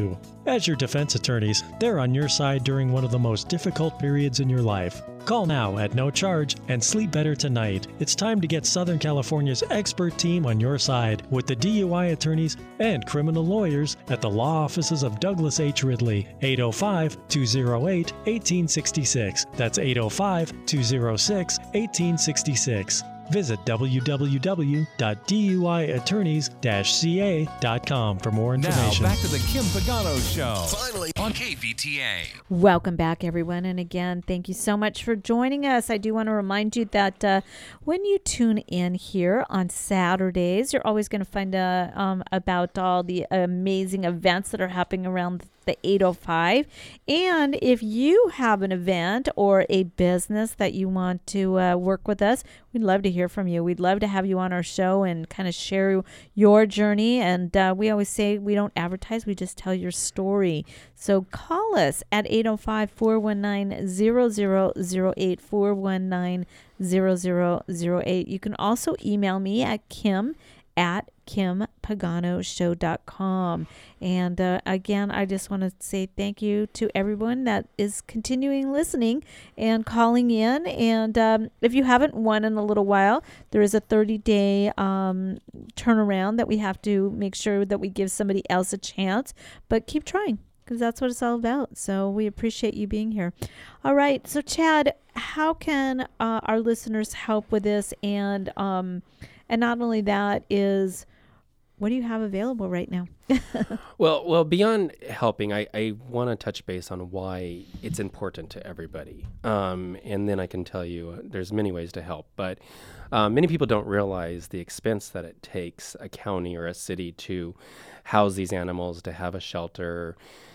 As your defense attorneys, they're on your side during one of the most difficult periods in your life. Call now at no charge and sleep better tonight. It's time to get Southern California's expert team on your side with the D U I attorneys and criminal lawyers at the law offices of Douglas H. Ridley, eight oh five, two oh eight, one eight six six. That's eight oh five, two oh six, one eight six six. Visit w w w dot d u i attorneys dash c a dot com for more information. Now, back to the Kim Pagano Show. Finally on K V T A. Welcome back, everyone. And again, thank you so much for joining us. I do want to remind you that uh, when you tune in here on Saturdays, you're always going to find uh, um, about all the amazing events that are happening around the eight oh five. And if you have an event or a business that you want to uh, work with us, we'd love to hear from you. We'd love to have you on our show and kind of share your journey. And uh, we always say we don't advertise, we just tell your story. So call us at eight oh five, four one nine, zero zero zero eight, four one nine, zero zero zero eight. You can also email me at Kim at kim pagano show dot com. And uh, again, I just want to say thank you to everyone that is continuing listening and calling in. And um, if you haven't won in a little while, there is a thirty-day um, turnaround that we have to make sure that we give somebody else a chance. But keep trying, because that's what it's all about. So we appreciate you being here. All right. So, Chad, how can uh, our listeners help with this? And um, and not only that is, what do you have available right now? well, well, beyond helping, I, I want to touch base on why it's important to everybody. Um, and then I can tell you uh, there's many ways to help. But uh, many people don't realize the expense that it takes a county or a city to house these animals, to have a shelter.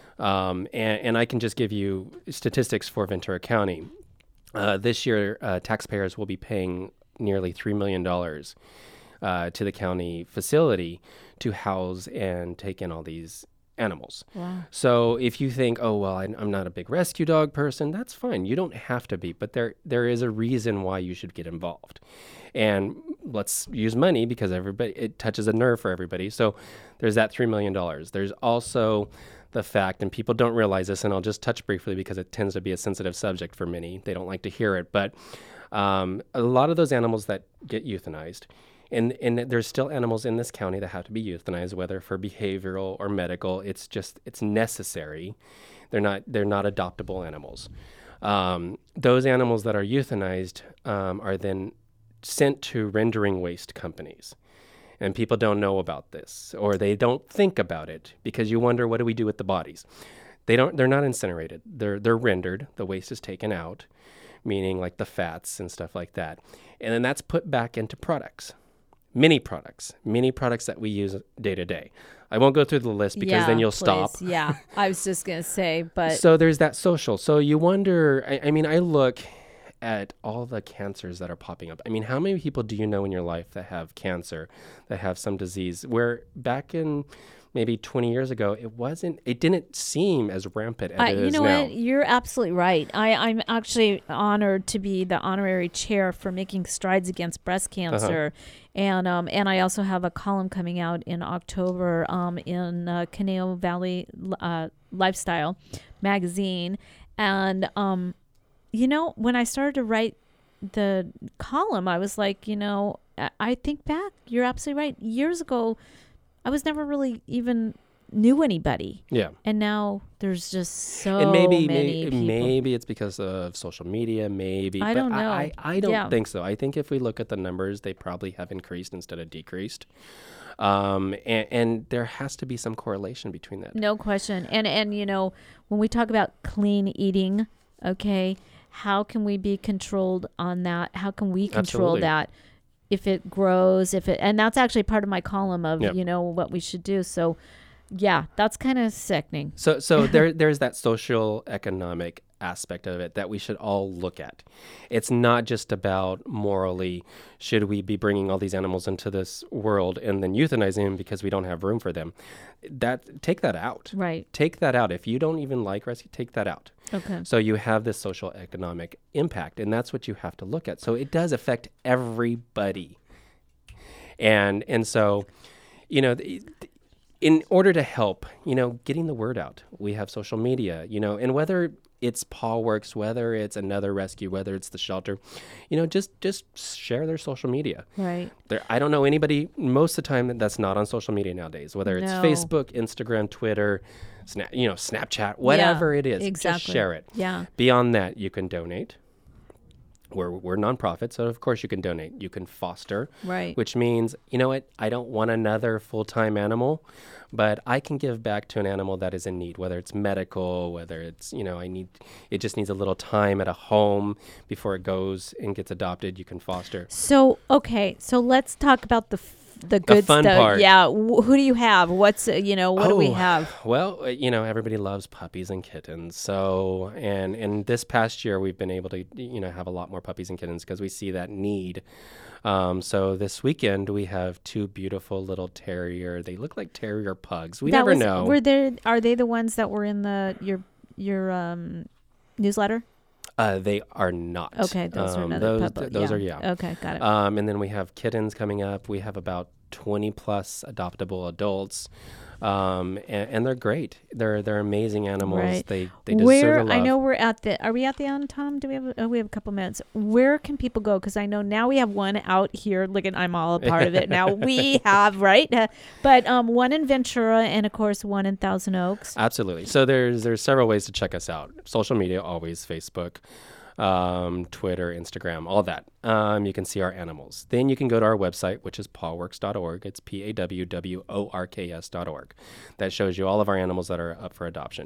Um, and, and I can just give you statistics for Ventura County. Uh, this year, uh, taxpayers will be paying nearly three million dollars uh, to the county facility to house and take in all these animals. Wow. So if you think, oh, well, I, I'm not a big rescue dog person, that's fine. You don't have to be, but there there is a reason why you should get involved. And let's use money because everybody it touches a nerve for everybody. So there's that three million dollars. There's also the fact, and people don't realize this, and I'll just touch briefly because it tends to be a sensitive subject for many. They don't like to hear it, but um, a lot of those animals that get euthanized, and, and there's still animals in this county that have to be euthanized, whether for behavioral or medical. It's just, it's necessary. They're not, they're not adoptable animals. Um, those animals that are euthanized um, are then sent to rendering waste companies. And people don't know about this, or they don't think about it, because you wonder, what do we do with the bodies? They don't, they're not incinerated. They're, they're rendered. The waste is taken out, meaning like the fats and stuff like that. And then that's put back into products, many products, many products that we use day to day. I won't go through the list because yeah, then you'll please. stop. Yeah, I was just going to say, but. So there's that social. So you wonder, I, I mean, I look at all the cancers that are popping up. I mean, how many people do you know in your life that have cancer, that have some disease, where back in maybe twenty years ago, it wasn't, it didn't seem as rampant as Uh, it you is know now. what? You're absolutely right. I, I'm actually honored to be the honorary chair for making strides against breast cancer. Uh-huh. And um, and I also have a column coming out in October um, in uh, Conejo Valley uh, Lifestyle magazine. And, um, you know, when I started to write the column, I was like, you know, I, I think back, you're absolutely right. Years ago, I was never really even knew anybody. Yeah. And now there's just so and maybe, many maybe, people. maybe it's because of social media, maybe. I but don't know. I, I, I don't Yeah. think so. I think if we look at the numbers, they probably have increased instead of decreased. Um, and, and there has to be some correlation between that. No question. And, and, you know, when we talk about clean eating, okay, how can we be controlled on that? How can we control Absolutely. that? If it grows, if it, and that's actually part of my column of, Yep. you know, what we should do. So, yeah, that's kind of sickening. So, so there, there's that social economic aspect of it that we should all look at. It's not just about morally, should we be bringing all these animals into this world and then euthanizing them because we don't have room for them. That take that out. Right. Take that out. If you don't even like rescue, take that out. Okay. So you have this social economic impact, and that's what you have to look at. So it does affect everybody. And and so, you know, the, in order to help, you know, getting the word out, we have social media, you know, and whether it's Paw Works, whether it's another rescue, whether it's the shelter, you know, just just share their social media. Right. There, I don't know anybody most of the time that's not on social media nowadays, whether it's No. Facebook, Instagram, Twitter, Snap, you know, Snapchat, whatever Yeah, it is. exactly. Just share it. Yeah. Beyond that, you can donate. We're, we're nonprofit, so of course you can donate. You can foster, Right. which means, you know what, I don't want another full-time animal, but I can give back to an animal that is in need, whether it's medical, whether it's, you know, I need, it just needs a little time at a home before it goes and gets adopted. You can foster. So, okay. So let's talk about the f- the good fun stuff. part. Yeah. Wh- who do you have? What's, uh, you know, what do we Oh, have? Well, uh, you know, everybody loves puppies and kittens. So, and and this past year, we've been able to, you know, have a lot more puppies and kittens because we see that need. Um, so this weekend, we have two beautiful little terrier. They look like terrier pugs. We That never was- know. Were there, are they the ones that were in the, your, your, um, newsletter? Uh, they are not. Okay, those are Um, another those, pup- those yeah. are, yeah. Okay, got it. Um, and then we have kittens coming up. We have about twenty plus adoptable adults. Um, and, and they're great. They're they're amazing animals. Right. They they deserve Where the love. I know we're at the. Are we at the end, Tom? Do we have? A, oh, we have a couple minutes. Where can people go? Because I know now we have one out here. Look at, I'm all a part of it now. We have right, Uh, but um, one in Ventura and of course one in Thousand Oaks. Absolutely. So there's there's several ways to check us out. Social media, always Facebook, um, Twitter, Instagram, all that. Um, you can see our animals. Then you can go to our website, which is pawworks dot org. It's P A W W O R K S dot org. That shows you all of our animals that are up for adoption.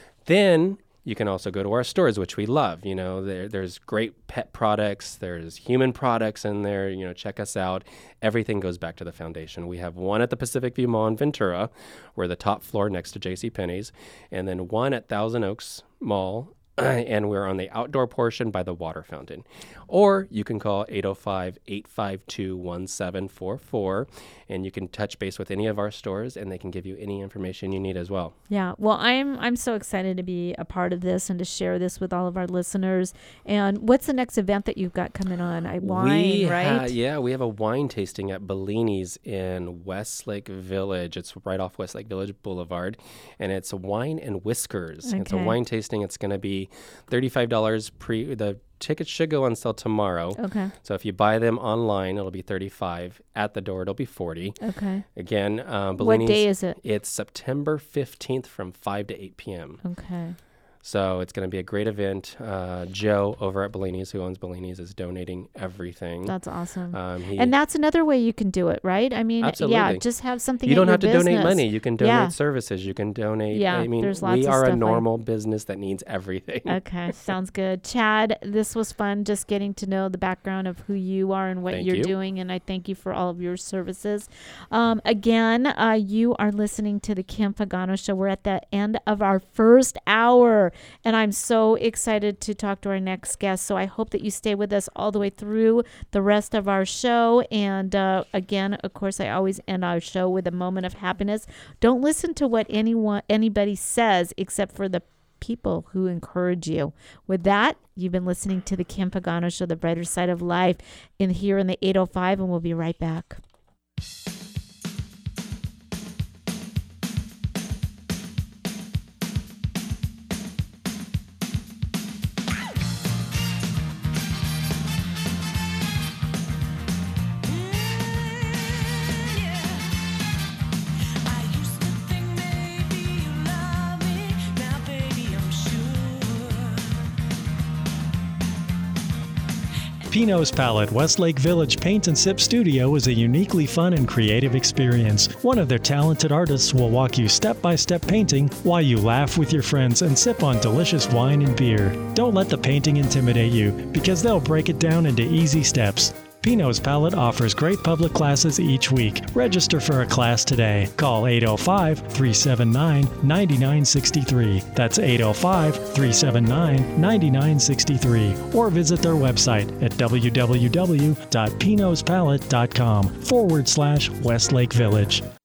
Then you can also go to our stores, which we love. You know, there, there's great pet products. There's human products in there. You know, check us out. Everything goes back to the foundation. We have one at the Pacific View Mall in Ventura. We're the top floor next to JCPenney's. And then one at Thousand Oaks Mall. And we're on the outdoor portion by the water fountain. Or you can call eight oh five, eight five two, one seven four four, and you can touch base with any of our stores, and they can give you any information you need as well. Yeah. Well, I'm I'm so excited to be a part of this and to share this with all of our listeners. And what's the next event that you've got coming on? I wine, we right? Ha- yeah, we have a wine tasting at Bellini's in Westlake Village. It's right off Westlake Village Boulevard, and it's wine and whiskers. It's a Okay. wine tasting. It's going to be thirty-five dollars pre. The tickets should go on sale tomorrow. Okay. So if you buy them online, it'll be thirty-five. At the door, it'll be forty. Okay. Again, uh, What Bellini's. day is it? It's September fifteenth from five to eight p.m. Okay. So it's going to be a great event. Uh, Joe over at Bellini's, who owns Bellini's, is donating everything. That's awesome. Um, he, And that's another way you can do it, right? I mean, yeah, Absolutely. just have something. you at don't your have to donate business. money. You can donate Yeah. services. You can donate. Yeah, I mean, there's lots we of are stuff a like- normal business that needs everything. Okay, sounds good. Chad, this was fun just getting to know the background of who you are and what Thank you're you. doing, and I thank you for all of your services. Um, again, uh, you are listening to the Kim Pagano Show. We're at the end of our first hour, and I'm so excited to talk to our next guest, so I hope that you stay with us all the way through the rest of our show. And uh, again, of course, I always end our show with a moment of happiness. Don't listen to what anyone anybody says except for the people who encourage you. With that, you've been listening to the Kim Pagano Show, the brighter side of life, in here in the eight oh five, and we'll be right back. Pino's Palette Westlake Village Paint and Sip Studio is a uniquely fun and creative experience. One of their talented artists will walk you step by step painting while you laugh with your friends and sip on delicious wine and beer. Don't let the painting intimidate you, because they'll break it down into easy steps. Pino's Palette offers great public classes each week. Register for a class today. Call eight oh five, three seven nine, nine nine six three. That's eight oh five, three seven nine, nine nine six three. Or visit their website at w w w dot pinos palette dot com forward slash Westlake Village.